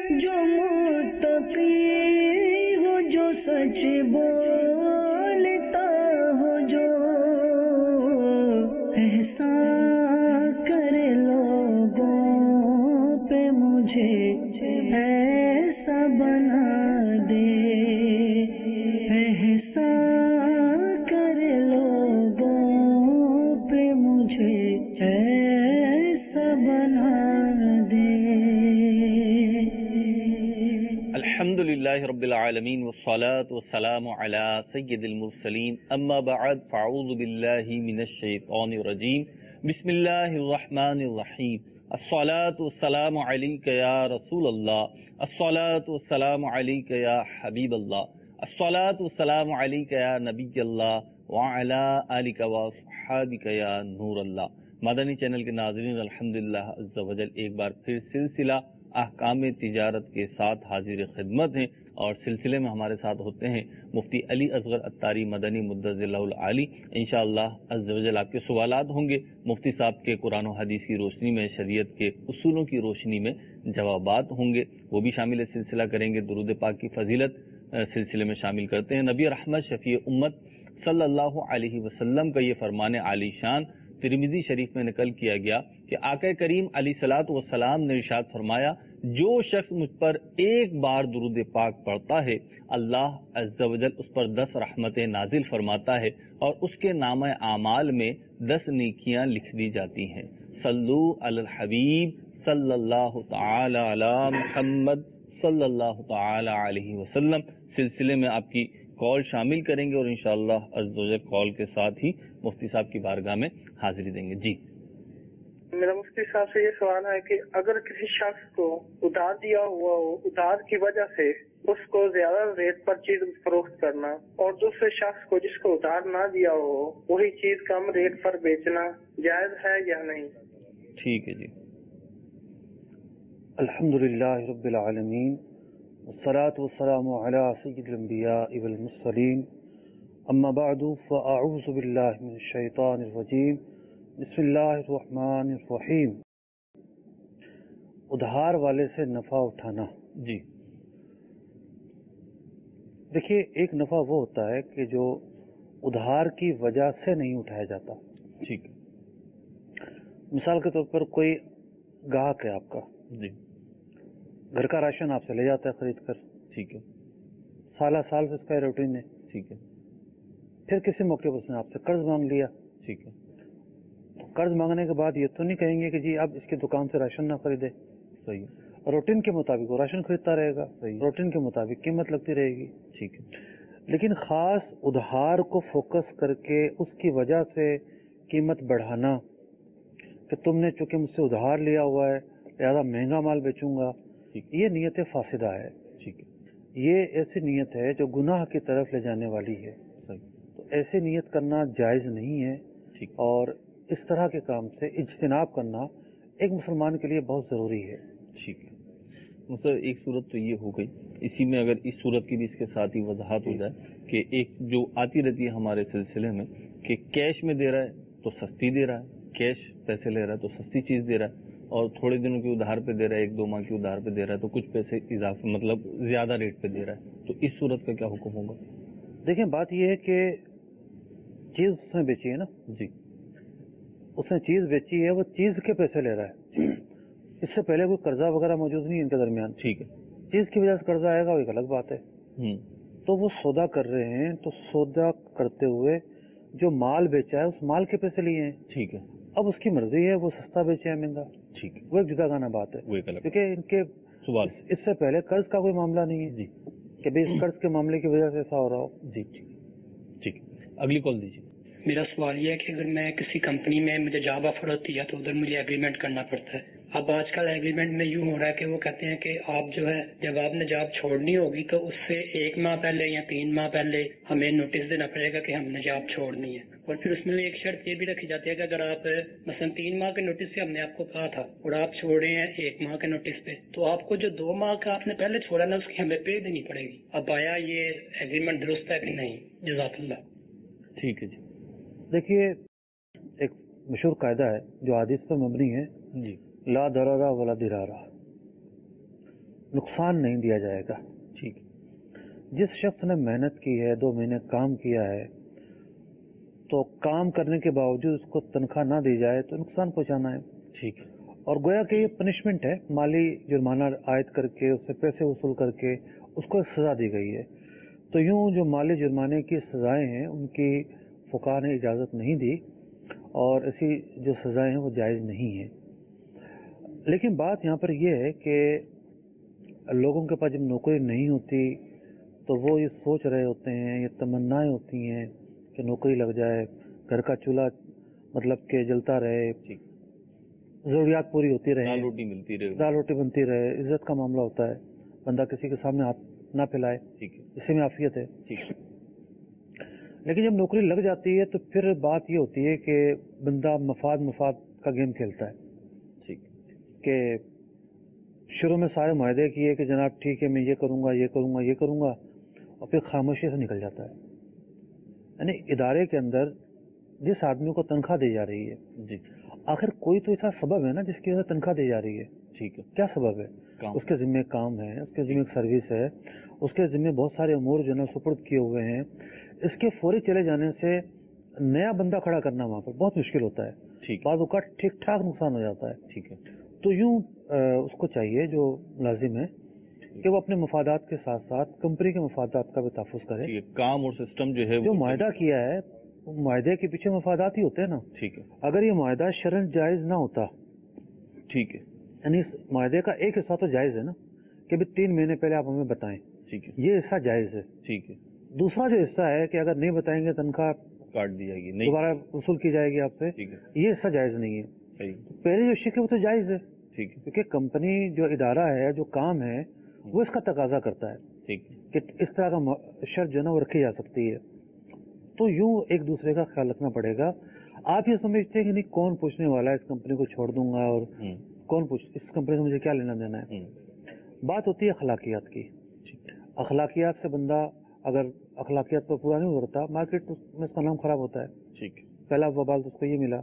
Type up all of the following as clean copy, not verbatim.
جو متقی ہو، جو سچ بولتا ہو، جو احسان کرے لوگوں پہ مجھے ایسا بنا دے، احسان کرے لوگوں پہ مجھے ایسا بنا دے۔ الحمدللہ رب العالمین والصلاة والسلام علی سید المرسلین، اما بعد فاعوذ باللہ من الشیطان الرجیم، بسم اللہ الرحمن الرحیم۔ الصلاة والسلام علیک یا رسول اللہ، الصلاة والسلام علیک یا حبیب اللہ، الصلاة والسلام علیک یا نبی اللہ وعلی آلک واصحابک یا نور اللہ۔ مدنی چینل کے ناظرین، الحمدللہ عز و جل ایک بار پھر سلسلہ احکام تجارت کے ساتھ حاضر خدمت ہیں، اور سلسلے میں ہمارے ساتھ ہوتے ہیں مفتی علی اصغر عطاری مدنی مدظر اللہ العالی۔ انشاءاللہ عز و جل آپ کے سوالات ہوں گے مفتی صاحب کے قرآن و حدیث کی روشنی میں، شریعت کے اصولوں کی روشنی میں جوابات ہوں گے، وہ بھی شامل سلسلہ کریں گے۔ درود پاک کی فضیلت سلسلے میں شامل کرتے ہیں۔ نبی رحمت شفیع امت صلی اللہ علیہ وسلم کا یہ فرمان عالی شان ترمذی شریف میں نقل کیا گیا کہ آقا کریم علیہ الصلوۃ والسلام نے ارشاد فرمایا، جو شخص مجھ پر ایک بار درود پاک پڑھتا ہے، اللہ عز و جل اس پر 10 رحمتیں نازل فرماتا ہے، اور اس کے نامہ اعمال میں 10 نیکیاں لکھ دی جاتی ہیں۔ صلو علی الحبیب صلی اللہ تعالی علی محمد صلی اللہ تعالی علیہ وسلم۔ سلسلے میں آپ کی کال شامل کریں گے، اور انشاءاللہ عز و جل کال کے ساتھ ہی مفتی صاحب کی بارگاہ میں حاضری دیں گے۔ جی میرا مفتی صاحب سے یہ سوال ہے کہ اگر کسی شخص کو ادھار دیا ہوا ہو، ادھار کی وجہ سے اس کو زیادہ ریٹ پر چیز فروخت کرنا، اور دوسرے شخص کو جس کو ادھار نہ دیا ہو وہی چیز کم ریٹ پر بیچنا جائز ہے یا نہیں؟ ٹھیک ہے جی۔ الحمدللہ رب العالمین والصلاة والسلام علی سید الانبیاء والمرسلین، اما بعد فاعوذ باللہ من الشیطان الرجیم، بسم اللہ الرحمن الرحیم۔ ادھار والے سے نفع اٹھانا۔ جی دیکھیے، ایک نفع وہ ہوتا ہے کہ جو ادھار کی وجہ سے نہیں اٹھایا جاتا۔ ٹھیک۔ مثال کے طور پر کوئی گاہک ہے آپ کا، جی گھر کا راشن آپ سے لے جاتا ہے خرید کر، ٹھیک ہے، سالہ سال سے اس کا روٹین ہے۔ ٹھیک ہے، پھر کسی موقع پر اس نے آپ سے قرض مانگ لیا۔ ٹھیک ہے، قرض مانگنے کے بعد یہ تو نہیں کہیں گے کہ جی اب اس کی دکان سے راشن نہ خریدے، صحیح، روٹین کے مطابق وہ راشن خریدتا رہے گا، صحیح، روٹین کے مطابق قیمت لگتی رہے گی۔ ٹھیک ہے، لیکن خاص ادھار کو فوکس کر کے اس کی وجہ سے قیمت بڑھانا کہ تم نے چونکہ مجھ سے ادھار لیا ہوا ہے لہذا مہنگا مال بیچوں گا، یہ نیت فاسدہ ہے۔ ٹھیک ہے، یہ ایسی نیت ہے جو گناہ کی طرف لے جانے والی ہے، تو ایسی نیت کرنا جائز نہیں ہے، اور اس طرح کے کام سے اجتناب کرنا ایک مسلمان کے لیے بہت ضروری ہے۔ ٹھیک ہے، مطلب ایک صورت تو یہ ہو گئی، اسی میں اگر اس صورت کی بھی اس کے ساتھ ہی وضاحت ہو جائے کہ ایک جو آتی رہتی ہے ہمارے سلسلے میں کہ کیش میں دے رہا ہے تو سستی دے رہا ہے، کیش پیسے لے رہا ہے تو سستی چیز دے رہا ہے، اور تھوڑے دنوں کی ادھار پہ دے رہا ہے، 1-2 ماہ کی ادھار پہ دے رہا ہے تو کچھ پیسے اضافہ مطلب زیادہ ریٹ پہ دے رہا ہے، تو اس صورت کا کیا حکم ہوگا؟ دیکھیں، بات یہ ہے کہ چیز اس نے بیچی ہے نا، جی، اس نے چیز بیچی ہے، وہ چیز کے پیسے لے رہا ہے، اس سے پہلے کوئی قرضہ وغیرہ موجود نہیں ہے ان کے درمیان۔ ٹھیک ہے، چیز کی وجہ سے قرضہ آئے گا وہ ایک الگ بات ہے۔ تو وہ سودا کر رہے ہیں، تو سودا کرتے ہوئے جو مال بیچا ہے اس مال کے پیسے لیے ہیں۔ ٹھیک ہے، اب اس کی مرضی ہے وہ سستا بیچے ہے مہنگا، ٹھیک ہے، وہ ایک جدا گانا بات ہے، وہ ایک الگ کیونکہ ان کے سوال اس سے پہلے قرض کا کوئی معاملہ نہیں ہے جی کہ بھائی اس قرض کے معاملے کی وجہ سے ایسا ہو رہا ہو۔ جی ٹھیک ہے، اگلی کال دیجیے۔ میرا سوال یہ ہے کہ اگر میں کسی کمپنی میں مجھے جاب آفر ہوتی ہے تو ادھر مجھے ایگریمنٹ کرنا پڑتا ہے۔ اب آج کل ایگریمنٹ میں یوں ہو رہا ہے کہ وہ کہتے ہیں کہ آپ جو ہے جب آپ نے جاب چھوڑنی ہوگی تو اس سے 1 ماہ پہلے یا 3 ماہ پہلے ہمیں نوٹس دینا پڑے گا کہ ہم نے جاب چھوڑنی ہے، اور پھر اس میں ایک شرط یہ بھی رکھی جاتی ہے کہ اگر آپ مثلا 3 ماہ کے نوٹس سے ہم نے آپ کو کہا تھا اور آپ چھوڑ رہے ہیں 1 ماہ کے نوٹس پہ، تو آپ کو جو 2 ماہ کا آپ نے پہلے چھوڑا نا اس کی ہمیں پے دینی پڑے گی۔ اب آیا یہ ایگریمنٹ درست ہے کہ نہیں؟ جزاک اللہ۔ ٹھیک ہے جی۔ دیکھیے، ایک مشہور قاعدہ ہے جو حدیث پر مبنی ہے، جی، لا ضرر ولا ضرار، نقصان نہیں دیا جائے گا. ٹھیک. جس شخص نے محنت کی ہے 2 مہینے کام کیا ہے تو کام کرنے کے باوجود اس کو تنخواہ نہ دی جائے تو نقصان پہنچانا ہے. ٹھیک. اور گویا کہ یہ پنشمنٹ ہے، مالی جرمانہ عائد کر کے اس سے پیسے وصول کر کے اس کو ایک سزا دی گئی ہے. تو یوں جو مالی جرمانے کی سزائیں ہیں ان کی فقہاء نے اجازت نہیں دی اور ایسی جو سزائیں ہیں وہ جائز نہیں ہیں. لیکن بات یہاں پر یہ ہے کہ لوگوں کے پاس جب نوکری نہیں ہوتی تو وہ یہ سوچ رہے ہوتے ہیں، یہ تمنائیں ہوتی ہیں کہ نوکری لگ جائے، گھر کا چولہا مطلب کہ جلتا رہے، ضروریات پوری ہوتی رہے، دال روٹی ملتی رہے، دال روٹی بنتی رہے، عزت کا معاملہ ہوتا ہے، بندہ کسی کے سامنے ہاتھ نہ پھیلائے، ٹھیک ہے، اسی میں عافیت ہے. ٹھیک ہے. لیکن جب نوکری لگ جاتی ہے تو پھر بات یہ ہوتی ہے کہ بندہ مفاد کا گیم کھیلتا ہے. ٹھیک. کہ شروع میں سارے معاہدے کیے کہ جناب ٹھیک ہے میں یہ کروں گا یہ کروں گا یہ کروں گا، اور پھر خاموشی سے نکل جاتا ہے. یعنی ادارے کے اندر جس آدمی کو تنخواہ دی جا رہی ہے، جی، آخر کوئی تو ایسا سبب ہے نا جس کی وجہ سے تنخواہ دی جا رہی ہے. ٹھیک ہے. کیا سبب ہے؟ اس کے ذمہ کام ہے، اس کے ذمہ سروس ہے، اس کے ذمہ بہت سارے امور جو ہے سپرد کیے ہوئے ہیں. اس کے فوری چلے جانے سے نیا بندہ کھڑا کرنا وہاں پر بہت مشکل ہوتا ہے. ٹھیک. بعض اوقات ٹھیک ٹھاک نقصان ہو جاتا ہے. ٹھیک ہے. تو یوں اس کو چاہیے جو لازم ہے کہ وہ اپنے مفادات کے ساتھ ساتھ کمپنی کے مفادات کا بھی تحفظ کرے. کام اور سسٹم جو ہے جو معاہدہ کیا ہے وہ معاہدے کے پیچھے مفادات ہی ہوتے ہیں نا. ٹھیک ہے. اگر یہ معاہدہ شرعاً جائز نہ ہوتا، ٹھیک ہے، یعنی اس معاہدے کا ایک حصہ تو جائز ہے نا کہ 3 مہینے پہلے آپ ہمیں بتائیں، ٹھیک ہے، یہ حصہ جائز ہے. ٹھیک ہے. دوسرا جو حصہ ہے کہ اگر نہیں بتائیں گے تنخواہ کاٹ دی جائے گی، نہیں، دوبارہ وصول کی جائے گی آپ سے، ٹھیک ہے، یہ حصہ جائز نہیں ہے. صحیح، پہلے جو شک ہے وہ تو جائز ہے، ٹھیک ہے، کیونکہ کمپنی جو ادارہ ہے جو کام ہے وہ اس کا تقاضا کرتا ہے ٹھیک ہے، کہ اس طرح کا شرط جو ہے نا وہ رکھی جا سکتی ہے. تو یوں ایک دوسرے کا خیال رکھنا پڑے گا. آپ یہ سمجھتے ہیں کہ نہیں کون پوچھنے والا ہے، اس کمپنی کو چھوڑ دوں گا اور کون اس کمپنی سے مجھے کیا لینا دینا ہے. بات ہوتی ہے اخلاقیات کی. اخلاقیات سے بندہ اگر اخلاقیات پر پورا نہیں اترتا مارکیٹ میں اس کا نام خراب ہوتا ہے. ٹھیک ہے. پہلا وبال تو اس کو یہ ملا.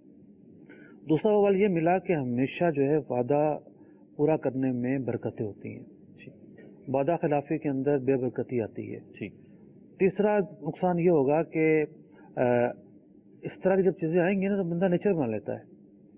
دوسرا وبال یہ ملا کہ ہمیشہ جو ہے وعدہ پورا کرنے میں برکتیں ہوتی ہیں، وعدہ خلافی کے اندر بے برکتی آتی ہے. ٹھیک. تیسرا نقصان یہ ہوگا کہ اس طرح کی جب چیزیں آئیں گی نا تو بندہ نیچر بنا لیتا ہے.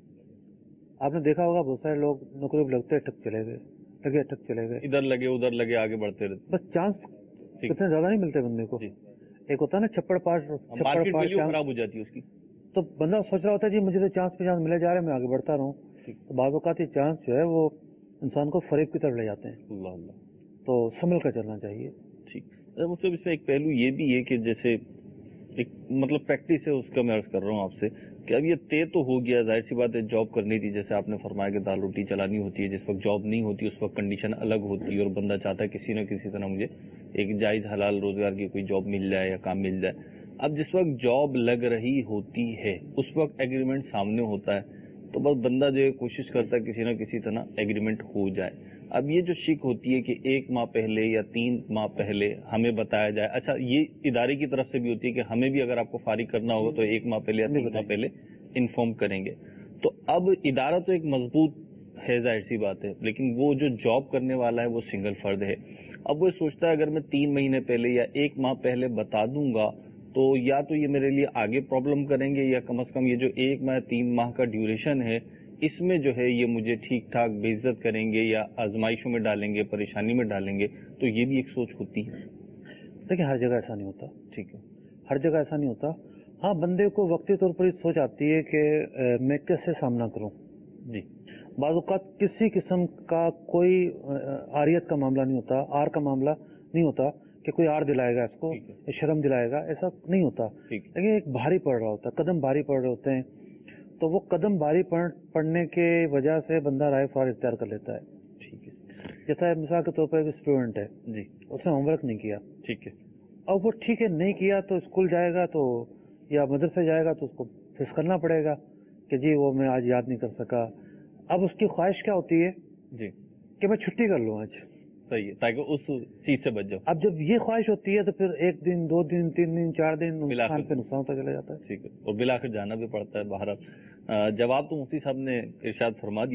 آپ نے دیکھا ہوگا بہت سارے لوگ نوکری پہ لگتے ٹھک چلے گئے، لگے ٹھک چلے گئے، ادھر لگے ادھر لگے، آگے بڑھتے رہتے. بس چانس کتنے زیادہ نہیں ملتے بندے کو. ایک ہوتا ہے نا چھپڑ پاس مارکیٹ ویلیو خراب ہو جاتی ہے اس کی. تو بندہ سوچ رہا ہوتا ہے جی مجھے تو چانس پہ چانس ملے جا رہے ہیں، میں آگے بڑھتا رہوں. تو بعض اوقات یہ چانس جو ہے وہ انسان کو فریب کی طرف لے جاتے ہیں. اللہ اللہ. تو سنبھل کر چلنا چاہیے. ٹھیک. مطلب اس میں ایک پہلو یہ بھی ہے کہ جیسے ایک مطلب پریکٹس ہے اس کا میں عرض کر رہا ہوں آپ سے کہ اب یہ طے تو ہو گیا، ظاہر سی بات ہے جاب کرنی تھی، جیسے آپ نے فرمایا کہ دال روٹی چلانی ہوتی ہے، جس وقت جاب نہیں ہوتی اس وقت کنڈیشن الگ ہوتی ہے اور بندہ چاہتا ہے کسی نہ کسی طرح مجھے ایک جائز حلال روزگار کی کوئی جاب مل جائے یا کام مل جائے. اب جس وقت جاب لگ رہی ہوتی ہے اس وقت ایگریمنٹ سامنے ہوتا ہے تو بس بندہ جو ہے کوشش کرتا ہے کسی نہ کسی طرح ایگریمنٹ ہو جائے. اب یہ جو شک ہوتی ہے کہ 1 ماہ پہلے یا 3 ماہ پہلے ہمیں بتایا جائے، اچھا یہ ادارے کی طرف سے بھی ہوتی ہے کہ ہمیں بھی اگر آپ کو فارغ کرنا ہوگا تو 1 ماہ پہلے یا 3 ماہ پہلے انفارم کریں گے. تو اب ادارہ تو ایک مضبوط ہے ظاہر سی بات ہے، لیکن وہ جو جاب کرنے والا ہے وہ سنگل فرد ہے. اب وہ سوچتا ہے اگر میں 3 مہینے پہلے یا 1 ماہ پہلے بتا دوں گا تو یا تو یہ میرے لیے آگے پرابلم کریں گے یا کم از کم یہ جو 1 ماہ 3 ماہ کا ڈیوریشن ہے اس میں جو ہے یہ مجھے ٹھیک ٹھاک بے عزت کریں گے یا آزمائشوں میں ڈالیں گے، پریشانی میں ڈالیں گے. تو یہ بھی ایک سوچ ہوتی ہے. دیکھیں ہر جگہ ایسا نہیں ہوتا. ٹھیک ہے. ہر جگہ ایسا نہیں ہوتا. ہاں بندے کو وقتی طور پر یہ سوچ آتی ہے کہ میں کیسے سامنا کروں. جی. بعض اوقات کسی قسم کا کوئی عاریت کا معاملہ نہیں ہوتا، آر کا معاملہ نہیں ہوتا کہ کوئی آر دلائے گا اس کو، شرم دلائے گا، ایسا نہیں ہوتا. لیکن ایک بھاری پڑ رہا ہوتا ہے، قدم بھاری پڑ رہے ہوتے ہیں، تو وہ قدم بھاری پڑنے کے وجہ سے بندہ رائے فار اختیار کر لیتا ہے. ٹھیک ہے. جیسا مثال کے طور پر ایک اسٹوڈنٹ ہے، جی، اس نے ہوم ورک نہیں کیا. ٹھیک ہے. اب وہ ٹھیک ہے نہیں کیا تو اسکول جائے گا تو یا مدرسے جائے گا تو اس کو فیس کرنا پڑے گا کہ جی وہ میں آج یاد نہیں کر سکا. اب اس کی خواہش کیا ہوتی ہے جی کہ میں چھٹی کر لوں آج. صحیح ہے، تاکہ اس چیز سے بچ جاؤ. اب جب یہ خواہش ہوتی ہے تو پھر 1 دن 2 دن 3 دن 4 دن نقصان پہ نقصان ہوتا چلا جاتا ہے. ٹھیک ہے. اور بالآخر جانا بھی پڑتا ہے. بہرحال جواب تو مفتی صاحب نے ارشاد فرما دیا.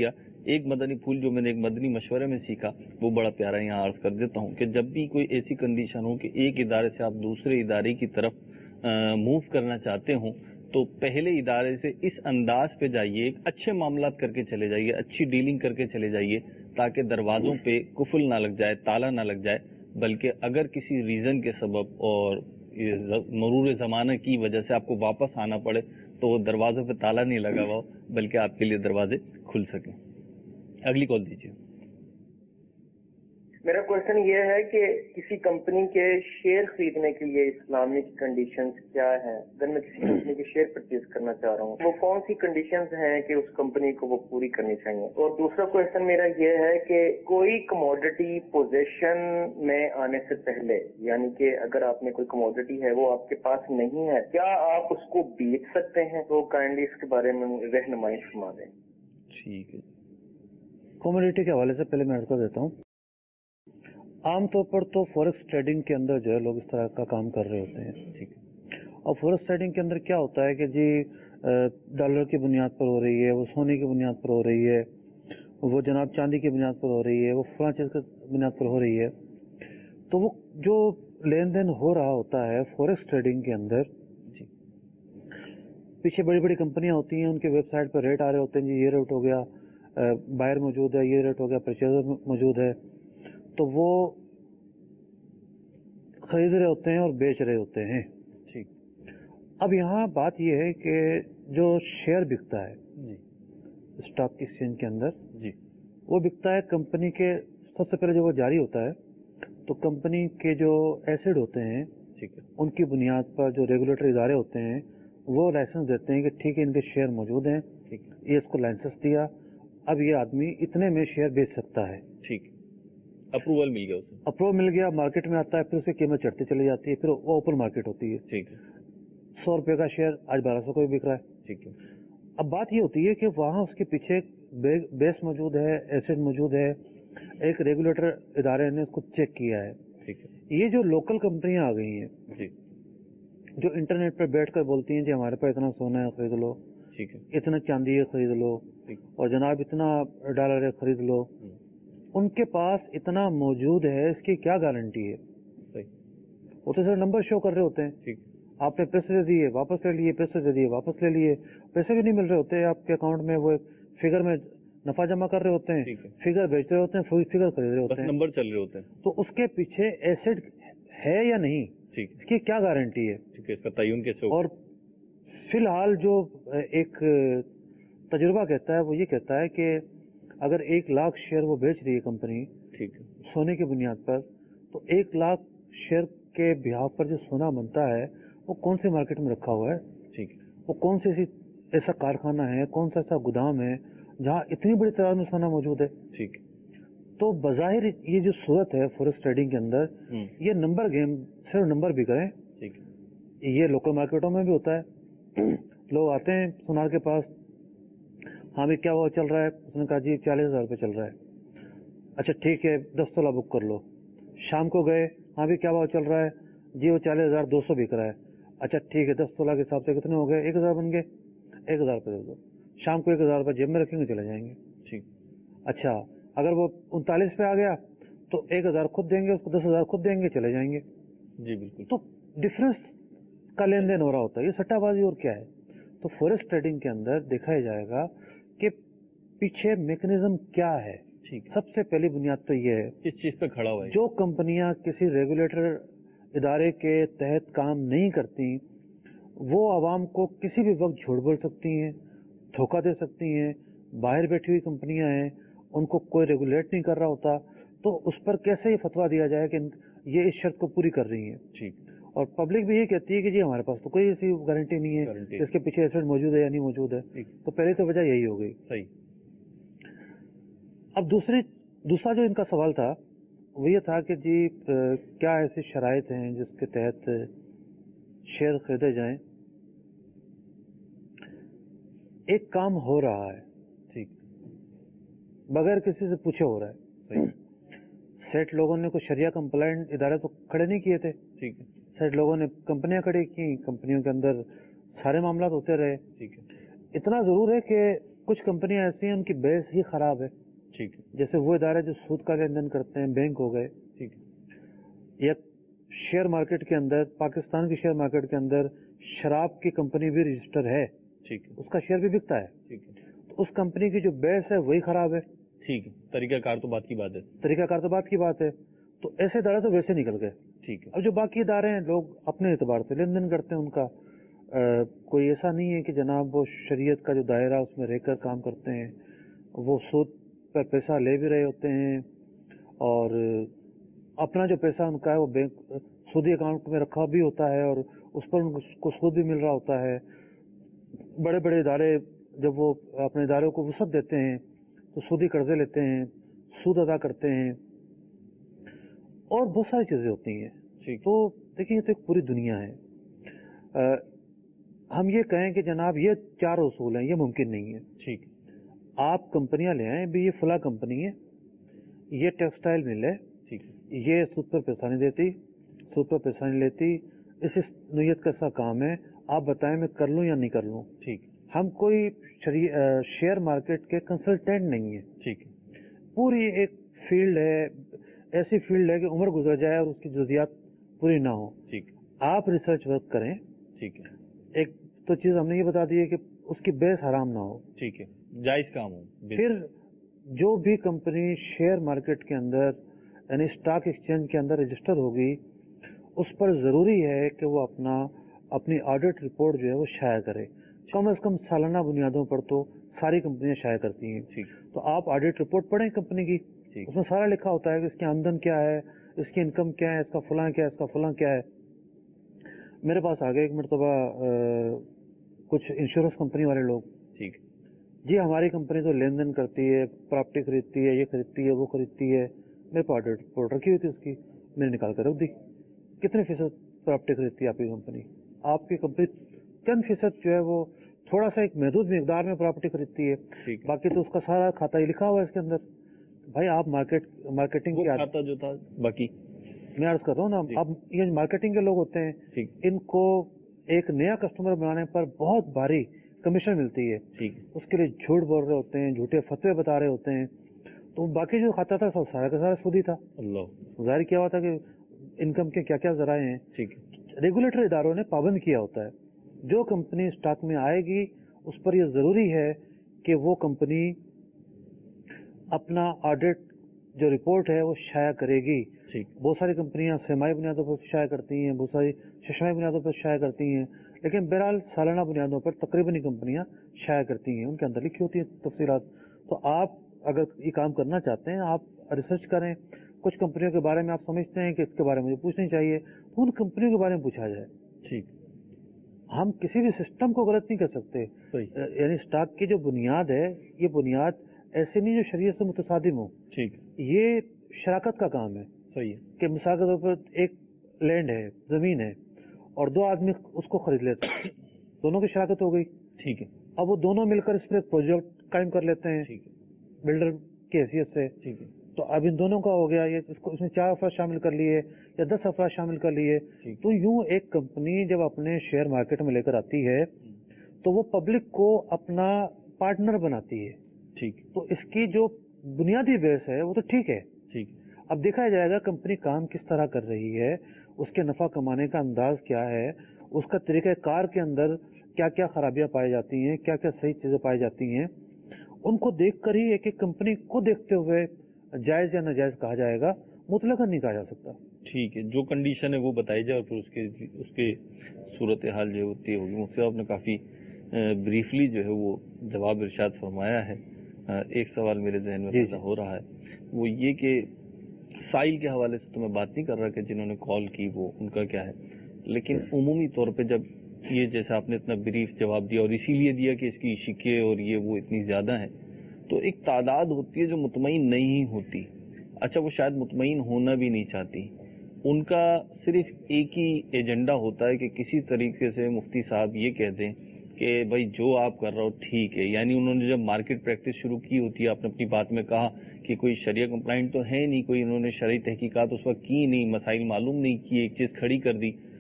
एक मदनी फूल जो मैंने एक मदनी मशवरे में सीखा वो बड़ा प्यारा यहाँ अर्ज कर देता हूँ कि जब भी कोई ऐसी कंडीशन हो कि एक इदारे से आप दूसरे इदारे की तरफ मूव करना चाहते हो तो पहले इदारे से इस अंदाज पे जाइए, एक अच्छे मामलात करके चले जाइए, अच्छी डीलिंग करके चले जाइए, ताकि दरवाजों पे कुफल ना लग जाए, ताला ना लग जाए, बल्कि अगर किसी रीजन के सबब और मरूर ज़माना की वजह से आपको वापस आना पड़े तो दरवाजों पे ताला नहीं लगा हुआ, बल्कि आपके लिए दरवाजे खुल सके। अगली कॉल दीजिए। मेरा क्वेश्चन ये है कि किसी कंपनी के शेयर खरीदने के लिए इस्लामिक कंडीशंस क्या है? अगर मैं किसी कंपनी के शेयर परचेज करना चाह रहा हूँ, वो कौन सी कंडीशंस हैं कि उस कंपनी को वो पूरी करनी चाहिए? और दूसरा क्वेश्चन मेरा ये है कि कोई कमोडिटी पोजीशन में आने से पहले, यानी कि अगर आपने कोई कमोडिटी है वो आपके पास नहीं है, क्या आप उसको बेच सकते हैं? तो काइंडली इसके बारे में रहनुमाई फरमा दें। ठीक है। कमोडिटी के हवाले से पहले मैं आपको देता हूँ, आमतौर पर तो फॉरेक्स ट्रेडिंग के अंदर जो है लोग इस तरह का काम कर रहे होते हैं। ठीक है। और फॉरेक्स ट्रेडिंग के अंदर क्या होता है कि जी डॉलर की बुनियाद पर हो रही है, वो सोने की बुनियाद पर हो रही है, वो जनाब चांदी की बुनियाद पर हो रही है, वो फलां चीज की बुनियाद पर हो रही है। तो वो जो लेन देन हो रहा होता है फॉरेक्स ट्रेडिंग के अंदर, पीछे बड़ी बड़ी कंपनियां होती हैं, उनके वेबसाइट पर रेट आ रहे होते हैं, जी ये रेट हो गया, बायर मौजूद है, ये रेट हो गया, परचेजर मौजूद है, तो वो खरीद रहे होते हैं और बेच रहे होते हैं। ठीक। अब यहाँ बात यह है कि जो शेयर बिकता है जी स्टॉक एक्सचेंज के अंदर जी, वो बिकता है कंपनी के, सबसे पहले जो वो जारी होता है तो कंपनी के जो एसेट होते हैं, ठीक है, उनकी बुनियाद पर जो रेगुलेटरी इदारे होते हैं वो लाइसेंस देते हैं कि ठीक है इनके शेयर मौजूद हैं, ठीक है, ये इसको लाइसेंस दिया, अब ये आदमी इतने में शेयर बेच सकता है। ठीक, अप्रूवल मिल गया उसे, अप्रूवल मिल गया, मार्केट में आता है, फिर उसकी कीमत चढ़ती चली जाती है, फिर वो ओपन मार्केट होती है। ठीक है। 100 रुपए का शेयर आज 1200 को भी बिक रहा है। ठीक है। अब बात ये होती है कि वहां उसके पीछे एक बेस मौजूद है, एसेट मौजूद है, एक रेगुलेटर इदारे ने उसको चेक किया है। ठीक है। ये जो लोकल कंपनियां आ गई हैं जी, जो इंटरनेट पर बैठकर बोलती हैं जी हमारे पास इतना सोना है खरीद लो, ठीक है, इतना चांदी है खरीद लो, और जनाब इतना डॉलर है खरीद लो, उनके पास इतना मौजूद है, इसकी क्या गारंटी है? सही। वो तो सिर्फ नंबर शो कर रहे होते हैं। ठीक। आपने पैसे दे दिए वापस ले लिए, पैसे दे दिए वापस ले लिए, पैसे भी नहीं मिल रहे होते आपके अकाउंट में, वो फिगर में नफा जमा कर रहे होते हैं, फिगर बेच रहे होते हैं, फिगर खरीद रहे होते हैं, नंबर चल रहे होते हैं। तो उसके पीछे एसेट है या नहीं, ठीक, इसकी क्या गारंटी है? ठीक है, इसका तयन कैसे होगा? और फिलहाल जो एक तजुर्बा कहता है वो ये कहता है कि अगर 1 लाख शेयर वो बेच रही है कंपनी, ठीक है, सोने की बुनियाद पर, तो 1 लाख शेयर के बिहाफ पर जो सोना बनता है वो कौन से मार्केट में रखा हुआ है? ठीक, वो कौन से ऐसा कारखाना है, कौन सा ऐसा गोदाम है जहाँ इतनी बड़ी तादाद में सोना मौजूद है? ठीक। तो बजाहिर ये जो सूरत है फॉरेक्स ट्रेडिंग के अंदर, ये नंबर गेम, सिर्फ नंबर बिक रहे हैं। ठीक, ये लोकल मार्केटों में भी होता है। लोग आते हैं सुनार के पास, हाँ भी क्या वो चल रहा है, उसने कहा जी 40,000 रुपये चल रहा है। अच्छा ठीक है 10 तोला बुक कर लो। शाम को गए, हाँ भी क्या भाव चल रहा है जी, वो 40,200 बिक रहा है। अच्छा ठीक है 10 तोला के हिसाब से कितने हो गए, 1,000 बन गए, 1,000 रुपये दे दो। शाम को 1,000 रुपये जेब में रखेंगे चले जाएंगे। ठीक। अच्छा अगर वो 39 पे आ गया तो 1,000 खुद देंगे, उसको 10,000 खुद देंगे, चले जाएंगे। जी बिल्कुल। तो डिफरेंस का लेन देन हो रहा होता है, ये सट्टाबाजी और क्या है? तो फॉरेक्स ट्रेडिंग के अंदर देखा जाएगा कि पीछे मैकेनिज्म क्या है। ठीक, सबसे पहली बुनियाद तो ये है किस चीज पे खड़ा हुआ है। जो कंपनियां किसी रेगुलेटर इदारे के तहत काम नहीं करती, वो आवाम को किसी भी वक्त झूठ बोल सकती हैं, धोखा दे सकती हैं। बाहर बैठी हुई कंपनियां हैं, उनको कोई रेगुलेट नहीं कर रहा होता, तो उस पर कैसे ये फतवा दिया जाए कि ये इस शर्त को पूरी कर रही है। ठीक, और पब्लिक भी ये कहती है कि जी हमारे पास तो कोई ऐसी गारंटी नहीं है, इसके पीछे एसेट मौजूद है या नहीं मौजूद है। तो पहले तो वजह यही हो गई। सही। अब दूसरा जो इनका सवाल था वो ये था कि जी क्या ऐसी शराइत हैं जिसके तहत शेयर खरीदे जाएं। एक काम हो रहा है, ठीक, बगैर किसी से पूछे हो रहा है। सही। सेठ लोगों ने कोई शरिया कंप्लाइंट इदारे तो खड़े नहीं किए थे। ठीक है। सेठ लोगों ने कंपनियां खड़ी की, कंपनियों के अंदर सारे मामला होते रहे। ठीक है। इतना जरूर है कि کچھ کمپنیاں ایسی ہیں ان کی بیس ہی خراب ہے. ٹھیک ہے. جیسے وہ ادارے جو سود کا لین دین کرتے ہیں، بینک ہو گئے. ٹھیک ہے. یا شیئر مارکیٹ کے اندر، پاکستان کی شیئر مارکیٹ کے اندر شراب کی کمپنی بھی رجسٹر ہے. ٹھیک ہے. اس کا شیئر بھی بکتا ہے. ٹھیک ہے. تو اس کمپنی کی جو بیس ہے وہی خراب ہے. ٹھیک ہے. طریقہ کار تو بات کی بات ہے. طریقہ کار تو بات کی بات ہے. تو ایسے ادارے تو ویسے نکل گئے. ٹھیک ہے. اب جو باقی ادارے ہیں لوگ اپنے اعتبار سے لین دین کرتے ہیں. ان کا کوئی ایسا نہیں ہے کہ جناب وہ شریعت کا جو دائرہ اس میں رہ کر کام کرتے ہیں. وہ سود پر پیسہ لے بھی رہے ہوتے ہیں اور اپنا جو پیسہ ان کا ہے وہ بینک سودی اکاؤنٹ میں رکھا بھی ہوتا ہے اور اس پر ان کو سود بھی مل رہا ہوتا ہے. بڑے بڑے ادارے جب وہ اپنے اداروں کو وسعت دیتے ہیں تو سودی قرضے لیتے ہیں، سود ادا کرتے ہیں اور بہت ساری چیزیں ہوتی ہیں. تو دیکھیے یہ تو ایک پوری دنیا ہے. ہم یہ کہیں کہ جناب یہ 4 اصول ہیں، یہ ممکن نہیں ہے. ٹھیک. آپ کمپنیاں لے آئیں بھی، یہ فلاں کمپنی ہے، یہ ٹیکسٹائل مل ہے، ٹھیک ہے. یہ سود پر پیسہ نہیں دیتی، سود پر پیسہ نہیں لیتی، اس نوعیت کا ایسا کام ہے، آپ بتائیں میں کر لوں یا نہیں کر لوں. ٹھیک. ہم کوئی شیئر مارکیٹ کے کنسلٹینٹ نہیں ہے. ٹھیک. پوری ایک فیلڈ ہے، ایسی فیلڈ ہے کہ عمر گزر جائے اور اس کی جزیات پوری نہ ہو. ٹھیک. آپ ریسرچ ورک کریں. ٹھیک ہے. ایک تو چیز ہم نے یہ بتا دی ہے کہ اس کی بیس حرام نہ ہو. ٹھیک ہے. جائز کام ہو. پھر جو بھی کمپنی شیئر مارکیٹ کے اندر یعنی اسٹاک ایکسچینج کے اندر رجسٹر ہوگی اس پر ضروری ہے کہ وہ اپنی آڈٹ رپورٹ جو ہے وہ شائع کرے. کم از کم سالانہ بنیادوں پر تو ساری کمپنیاں شائع کرتی ہیں. ٹھیک. تو آپ آڈٹ رپورٹ پڑھیں کمپنی کی، اس میں سارا لکھا ہوتا ہے کہ اس کی آمدن کیا ہے، اس کی انکم کیا ہے، اس کا فلاں کیا ہے، اس کا فلاں کیا ہے. میرے پاس آ گئے ایک مرتبہ کچھ انشورنس کمپنی والے لوگ. ٹھیک. جی ہماری کمپنی تو لین دین کرتی ہے، پراپرٹی خریدتی ہے، یہ خریدتی ہے، وہ خریدتی ہے. میرے پاس آڈٹ رپورٹ رکھی ہوئی تھی اس کی، میں نے نکال کر رکھ دی. کتنے فیصد پراپرٹی خریدتی ہے آپ کی کمپنی؟ آپ کی کمپنی 10% جو ہے وہ تھوڑا سا ایک محدود مقدار میں پراپرٹی خریدتی ہے، باقی تو اس کا سارا کھاتا ہی لکھا ہوا ہے اس کے اندر. بھائی آپ مارکیٹنگ کی کھاتا جو تھا باقی میں عرض کر رہا ہوں نا، اب یہ مارکیٹنگ کے لوگ ہوتے ہیں، ان کو ایک نیا کسٹمر بنانے پر بہت بھاری کمیشن ملتی ہے. اس کے لیے جھوٹ بول رہے ہوتے ہیں، جھوٹے فتوے بتا رہے ہوتے ہیں. تو باقی جو کھاتا تھا سب سارا کا سارا سودی تھا. اللہ ظاہر کیا ہوا تھا کہ انکم کے کیا کیا ذرائع ہیں. ریگولیٹری اداروں نے پابند کیا ہوتا ہے جو کمپنی اسٹاک میں آئے گی اس پر یہ ضروری ہے کہ وہ کمپنی اپنا آڈٹ جو رپورٹ ہے وہ شائع کرے گی. بہت ساری کمپنیاں سرمائی بنیادوں پر شائع کرتی ہیں، بہت ساری ششمائی بنیادوں پر شائع کرتی ہیں، لیکن بہرحال سالانہ بنیادوں پر تقریباً کمپنیاں شائع کرتی ہیں. ان کے اندر لکھی ہوتی ہیں تفصیلات. تو آپ اگر یہ کام کرنا چاہتے ہیں آپ ریسرچ کریں. کچھ کمپنیوں کے بارے میں آپ سمجھتے ہیں کہ اس کے بارے میں مجھے پوچھنی چاہیے تو ان کمپنیوں کے بارے میں پوچھا جائے. ٹھیک. ہم کسی بھی سسٹم کو غلط نہیں کر سکتے. یعنی اسٹاک کی جو بنیاد ہے یہ بنیاد ایسے نہیں جو شریعت سے متصادم ہو. ٹھیک. یہ شراکت کا کام ہے. صحیح ہے کہ مثال کے طور پر ایک لینڈ ہے، زمین ہے، اور 2 آدمی اس کو خرید لیتے ہیں، دونوں کی شراکت ہو گئی. ٹھیک ہے. اب وہ دونوں مل کر اس پر ایک پروجیکٹ قائم کر لیتے ہیں بلڈر کی حیثیت سے. ٹھیک ہے. تو اب ان دونوں کا ہو گیا، اس میں 4 افراد شامل کر لیے یا 10 افراد شامل کر لیے. تو یوں ایک کمپنی جب اپنے شیئر مارکیٹ میں لے کر آتی ہے تو وہ پبلک کو اپنا پارٹنر بناتی ہے. ٹھیک. تو اس کی جو بنیادی بیس ہے وہ تو ٹھیک ہے. ٹھیک. اب دیکھا جائے گا کمپنی کام کس طرح کر رہی ہے، اس کے نفع کمانے کا انداز کیا ہے، اس کا طریقہ کار کے اندر کیا کیا خرابیاں پائی جاتی ہیں، کیا کیا صحیح چیزیں پائی جاتی ہیں. ان کو دیکھ کر ہی ایک ایک کمپنی کو دیکھتے ہوئے جائز یا ناجائز کہا جائے گا، مطلقاً نہیں کہا جا سکتا. ٹھیک ہے. جو کنڈیشن ہے وہ بتائی جائے اور پھر اس کے صورتحال جو ہوتی ہوگی. مفتی صاحب نے کافی بریفلی جو ہے وہ جواب ارشاد فرمایا ہے. ایک سوال میرے ذہن میں پیدا ہو رہا ہے، وہ یہ کہ سائل کے حوالے سے تو میں بات نہیں کر رہا کہ جنہوں نے کال کی وہ ان کا کیا ہے، لیکن عمومی طور پہ جب یہ جیسا آپ نے اتنا بریف جواب دیا اور اسی لیے دیا کہ اس کی شکے اور یہ وہ اتنی زیادہ ہیں، تو ایک تعداد ہوتی ہے جو مطمئن نہیں ہوتی. اچھا وہ شاید مطمئن ہونا بھی نہیں چاہتی. ان کا صرف ایک ہی ایجنڈا ہوتا ہے کہ کسی طریقے سے مفتی صاحب یہ کہہ دیں کہ بھائی جو آپ کر رہا ہو ٹھیک ہے. یعنی انہوں نے جب مارکیٹ پریکٹس شروع کی ہوتی ہے، آپ نے اپنی بات میں کہا کہ کوئی شریعہ کمپلائنٹ تو ہے نہیں، کوئی انہوں نے شرعی تحقیقات اس وقت کی نہیں، مسائل معلوم نہیں کیے، ایک چیز کھڑی کر دی.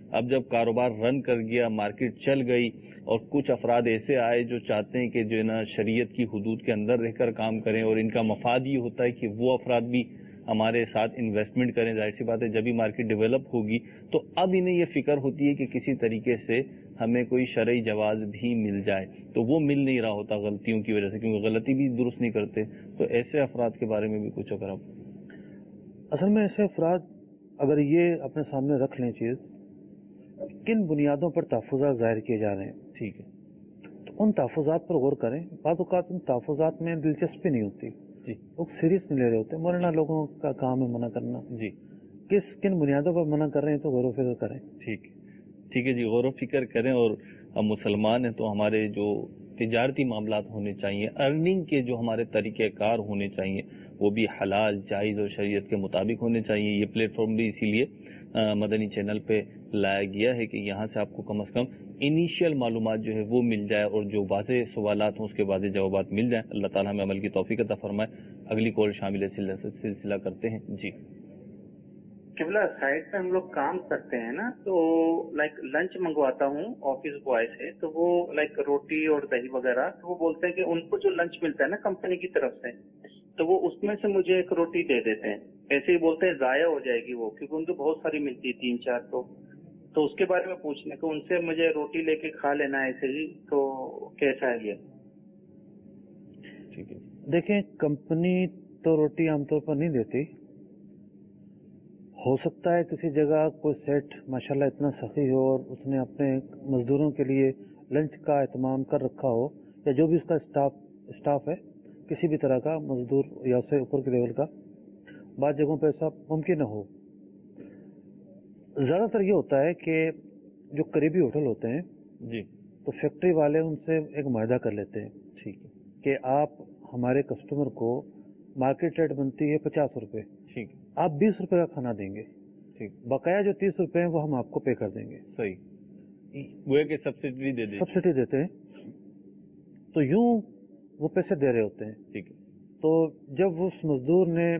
اب جب کاروبار رن کر گیا، مارکیٹ چل گئی، اور کچھ افراد ایسے آئے جو چاہتے ہیں کہ جو ہے نا شریعت کی حدود کے اندر رہ کر کام کریں، اور ان کا مفاد یہ ہوتا ہے کہ وہ افراد بھی ہمارے ساتھ انویسٹمنٹ کریں. ظاہر سی بات ہے جب بھی مارکیٹ ڈیولپ ہوگی تو اب انہیں یہ فکر ہوتی ہے کہ کسی طریقے سے ہمیں کوئی شرعی جواز بھی مل جائے، تو وہ مل نہیں رہا ہوتا غلطیوں کی وجہ سے، کیونکہ غلطی بھی درست نہیں کرتے. تو ایسے افراد کے بارے میں بھی کچھ اگر آپ. اصل میں ایسے افراد اگر یہ اپنے سامنے رکھ لیں چیز کن بنیادوں پر تحفظات ظاہر کیے جا رہے ہیں، ٹھیک ہے، تو ان تحفظات پر غور کریں. بعض اوقات ان تحفظات میں دلچسپی نہیں ہوتی، جی لوگ سیریس نہیں لے رہے ہوتے. مولانا لوگوں کا کام ہے منع کرنا. جی کن بنیادوں پر منع کر رہے ہیں تو غور و فکر کریں. ٹھیک ہے جی، غور و فکر کریں. اور ہم مسلمان ہیں تو ہمارے جو تجارتی معاملات ہونے چاہیے، ارننگ کے جو ہمارے طریقہ کار ہونے چاہیے وہ بھی حلال، جائز اور شریعت کے مطابق ہونے چاہیے. یہ پلیٹ فارم بھی اسی لیے مدنی چینل پہ لایا گیا ہے کہ یہاں سے آپ کو کم از کم انیشیل معلومات جو ہے وہ مل جائے، اور جو واضح سوالات ہوں اس کے واضح جوابات مل جائیں. اللہ تعالیٰ ہمیں عمل کی توفیق عطا فرمائے. اگلی کال شامل سلسلہ کرتے ہیں. جی قبلہ سائٹ پہ ہم لوگ کام کرتے ہیں نا، تو لائک لنچ منگواتا ہوں آفس بوائے سے، تو وہ لائک روٹی اور دہی وغیرہ، تو وہ بولتے ہیں کہ ان کو جو لنچ ملتا ہے نا کمپنی کی طرف سے، تو وہ اس میں سے مجھے ایک روٹی دے دیتے ہیں. ایسے ہی بولتے ہیں ضائع ہو جائے گی وہ، کیونکہ ان کو بہت ساری ملتی ہے 3-4. تو اس کے بارے میں پوچھنے کہ ان سے مجھے روٹی لے کے کھا لینا ہے ایسے ہی، تو کیسا ہے یہ؟ ٹھیک ہے. دیکھیں کمپنی تو روٹی عام طور پر نہیں دیتی. ہو سکتا ہے کسی جگہ کوئی سیٹ ماشاءاللہ اتنا سخی ہو اور اس نے اپنے مزدوروں کے لیے لنچ کا اہتمام کر رکھا ہو، یا جو بھی اس کا اسٹاف ہے کسی بھی طرح کا مزدور یا اس سے اوپر کے لیول کا. بعض جگہوں پہ ایسا ممکن نہ ہو. زیادہ تر یہ ہوتا ہے کہ جو قریبی ہوٹل ہوتے ہیں جی تو فیکٹری والے ان سے ایک معاہدہ کر لیتے ہیں ٹھیک ہے. کہ آپ ہمارے کسٹمر کو مارکیٹ ریٹ بنتی ہے 50 روپے، ٹھیک آپ 20 روپے کا کھانا دیں گے، ٹھیک بقایا جو 30 روپے ہیں وہ ہم آپ کو پے کر دیں گے. صحیح، وہ ہے کہ سبسڈی دے دیں. سبسڈی دیتے ہیں. تو یوں وہ پیسے دے رہے ہوتے ہیں. ٹھیک ہے. تو جب اس مزدور نے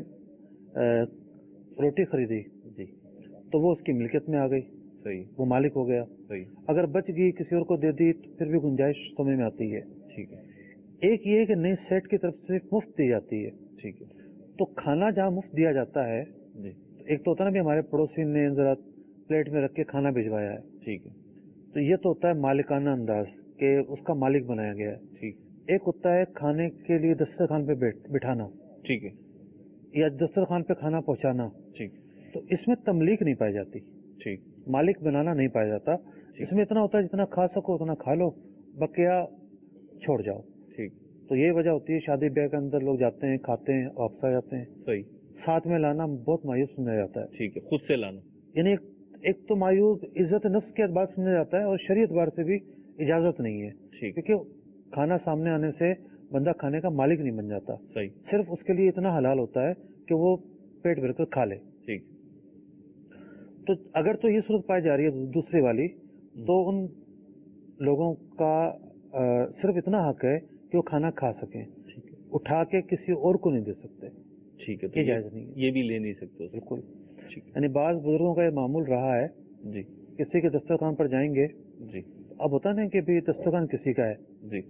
روٹی خریدی جی تو وہ اس کی ملکیت میں آ گئی، صحیح وہ مالک ہو گیا. صحیح اگر بچ گئی کسی اور کو دے دی تو پھر بھی گنجائش سمجھ میں آتی ہے. ٹھیک ہے. ایک یہ کہ نئی سیٹ کی طرف سے مفت دی جاتی ہے. ٹھیک ہے. تو کھانا جہاں مفت دیا جاتا ہے، جی ایک تو ہوتا ہے نا بھی ہمارے پڑوسی نے ذرا پلیٹ میں رکھ کے کھانا بھجوایا ہے، ٹھیک ہے. تو یہ تو ہوتا ہے مالکانہ انداز کہ اس کا مالک بنایا گیا ہے. ٹھیک ایک ہوتا ہے کھانے کے لیے دسترخوان پہ بٹھانا ٹھیک ہے. یا دسترخوان پہ کھانا پہنچانا. ٹھیک تو اس میں تملیک نہیں پائی جاتی، ٹھیک مالک بنانا نہیں پایا جاتا. اس میں اتنا ہوتا ہے جتنا کھا سکو اتنا کھا لو، بقیہ چھوڑ جاؤ. ٹھیک. تو یہ وجہ ہوتی ہے شادی بیاہ کے اندر لوگ جاتے ہیں، کھاتے ہیں، واپس آ جاتے ہیں. صحیح. ساتھ میں لانا بہت مایوس سمجھا جاتا ہے. ٹھیک ہے، خود سے لانا. یعنی ایک تو مایوس عزت نفس کے اعتبار سے سمجھا جاتا ہے، اور شریعت بار سے بھی اجازت نہیں ہے. ٹھیک. کیونکہ کھانا سامنے آنے سے بندہ کھانے کا مالک نہیں بن جاتا. صحیح. صرف اس کے لیے اتنا حلال ہوتا ہے کہ وہ پیٹ بھر کر کھا لے. ٹھیک. تو اگر تو یہ صورت پائی جا رہی ہے دوسری والی، تو ان لوگوں کا صرف اتنا حق ہے کہ وہ کھانا کھا سکیں، اٹھا کے کسی اور کو نہیں دے سکتے. ٹھیک ہے. یہ جائز نہیں ہے. یہ بھی لے نہیں سکتے. بالکل. ٹھیک. یعنی بعض بزرگوں کا یہ معمول رہا ہے، جی کسی کے دسترخوان پر جائیں گے، جی اب ہوتا نہیں کہ بھی دسترخوان کسی کا ہے، جی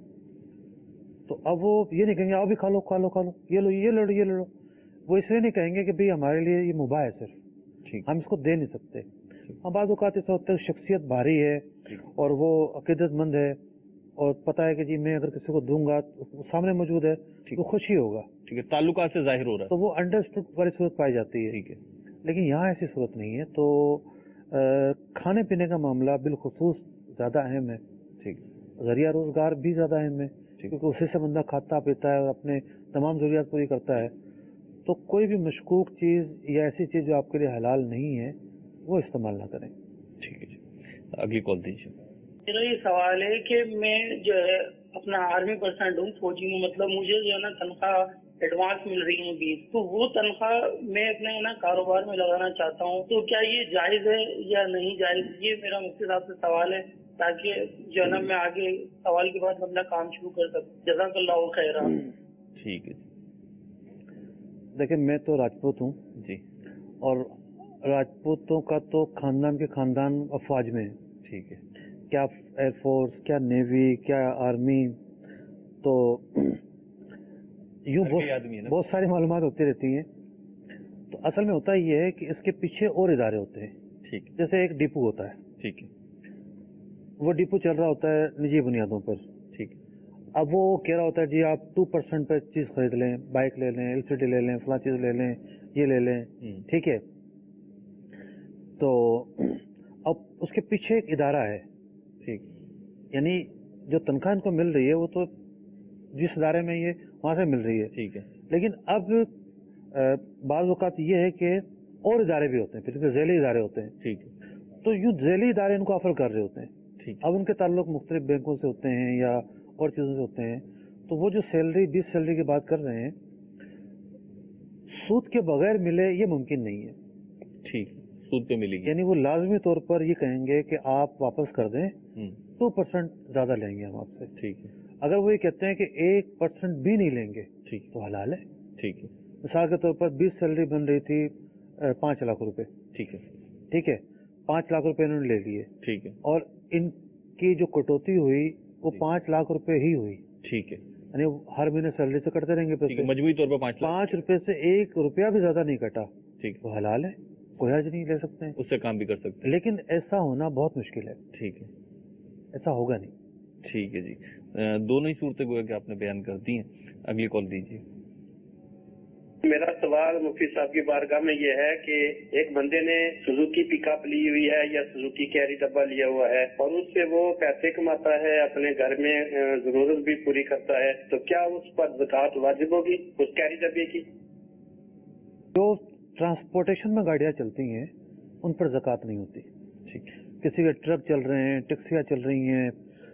تو اب وہ یہ نہیں کہیں گے آؤ بھی کھا لو کھا لو کھا لو، یہ لو یہ لو یہ لو. وہ اس لیے نہیں کہیں گے کہ بھی ہمارے لیے یہ مباح ہے، صرف ٹھیک. ہم اس کو دے نہیں سکتے. ہاں بعض اوقات ایسا ہوتا ہے شخصیت بھاری ہے اور وہ عقیدت مند ہے، اور پتا ہے کہ جی میں اگر کسی کو دوں گا تو سامنے موجود ہے تو خوشی ہوگا. ٹھیک ہے. تعلقات سے ظاہر ہو رہا ہے تو وہ انڈرسٹوڈ والی صورت پائی جاتی ہے. ٹھیک ہے. لیکن یہاں ایسی صورت نہیں ہے. تو کھانے پینے کا معاملہ بالخصوص زیادہ اہم ہے. ٹھیک. ذریعہ روزگار بھی زیادہ اہم ہے، کیونکہ اسی سے بندہ کھاتا پیتا ہے اور اپنے تمام ضروریات پوری کرتا ہے. تو کوئی بھی مشکوک چیز یا ایسی چیز جو آپ کے لیے حلال نہیں ہے وہ استعمال نہ کریں. ٹھیک ہے جی. اگلی کال دیجیے. میرا یہ سوال ہے کہ میں جو ہے اپنا آرمی پرسنٹ ہوں، فوجی ہوں، مطلب مجھے جو ہے نا تنخواہ ایڈوانس مل رہی ہے 20، تو وہ تنخواہ میں اپنے نا کاروبار میں لگانا چاہتا ہوں، تو کیا یہ جائز ہے یا نہیں جائز؟ یہ میرا مفتی صاحب سے سوال ہے تاکہ جو ہے نا میں آگے سوال کے بعد اپنا کام شروع کر سکوں. جزاک اللہ خیرا. ٹھیک ہے. دیکھیں میں تو راجپوت ہوں جی، اور राजपूतों का तो खानदान के खानदान अफवाज में है, ठीक है, क्या एयरफोर्स, क्या नेवी, क्या आर्मी, तो यूँ हर कोई आदमी है ना। बहुत सारी मालूमात होती रहती हैं। तो असल में होता ये है कि इसके पीछे और इदारे होते हैं। ठीक है, जैसे एक डिपो होता है, ठीक है, वो डिपो चल रहा होता है निजी बुनियादों पर। ठीक है, अब वो कह रहा होता है जी आप 2% पे चीज खरीद लें, बाइक ले लें, एलसीडी ले लें, फला चीज ले लें, ये ले लें, ठीक है। तो अब उसके पीछे एक इदारा है, ठीक, यानी जो तनख्वाह इनको मिल रही है वो तो जिस इदारे में ये वहां से मिल रही है, ठीक है, लेकिन अब बाज़ औक़ात ये है कि और इदारे भी होते हैं, फिर ज़ैली इदारे होते हैं, ठीक है, तो यूँ ज़ैली इदारे इनको ऑफर कर रहे होते हैं। ठीक, अब उनके ताल्लुक मुख्तलिफ बैंकों से होते हैं या और चीज़ों से होते हैं, तो वो जो सैलरी 20 सैलरी की बात कर रहे हैं, सूद के बगैर मिले ये मुमकिन नहीं है। ठीक, सूद पे मिलेगी, यानी वो लाजमी तौर पर ये कहेंगे कि आप वापस कर दें, 2% ज़्यादा लेंगे हम आपसे। ठीक है, अगर वो ये कहते हैं कि 1% भी नहीं लेंगे, ठीक, तो हलाल है। ठीक है, मिसाल के तौर पर 20 सैलरी बन रही थी 5 लाख रुपए, ठीक है, ठीक है, 5 लाख रुपए इन्होंने ले लिए, ठीक है, और इनकी जो कटौती हुई वो 5 लाख रुपए ही हुई, ठीक है, यानी हर महीने सैलरी से कटते रहेंगे ठीक है, पैसे। मजबूरी तौर पर 5 लाख, 5 रुपए से 1 रुपया भी ज्यादा नहीं कटा, ठीक, तो हलाल है, कोई हर्ज नहीं, ले सकते हैं। उससे काम भी कर सकते हैं। लेकिन ऐसा होना बहुत मुश्किल है, ठीक है, ऐसा होगा नहीं। ठीक है जी। दोनों ही सूरतें गोया कि आपने बयान कर दी हैं। अगली कॉल दीजिए। मेरा सवाल मुफ्ती साहब की बारगाह में ये है कि एक बंदे ने सुजुकी पिकअप ली हुई है या सुजुकी कैरी डब्बा लिया हुआ है और उससे वो पैसे कमाता है, अपने घर में जरूरत भी पूरी करता है, तो क्या उस पर ज़कात वाजिब होगी उस कैरी डब्बे की? जो ट्रांसपोर्टेशन में गाड़ियां चलती हैं उन पर ज़कात नहीं होती। ठीक, किसी के ट्रक चल रहे हैं, टैक्सियां चल रही हैं,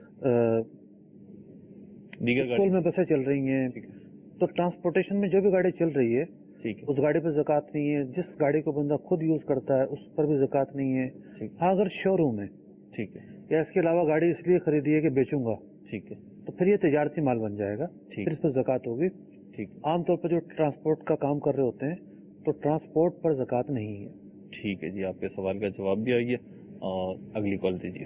दीगर स्कूल में बसें चल रही हैं, तो ट्रांसपोर्टेशन में जो भी गाड़ी चल रही है, ठीक है, उस गाड़ी पर ज़कात नहीं है। जिस गाड़ी को बंदा खुद यूज करता है उस पर भी ज़कात नहीं है। हाँ, अगर शोरूम है, ठीक है, या इसके अलावा गाड़ी इसलिए खरीदी है कि बेचूंगा, ठीक है, तो फिर ये तिजारती माल बन जाएगा, फिर इस पर ज़कात होगी। ठीक, आमतौर पर जो ट्रांसपोर्ट का काम कर रहे होते हैं तो ट्रांसपोर्ट पर ज़कात नहीं है। ठीक है जी, आपके सवाल का जवाब भी आ गया। और अगली कॉल दीजिए।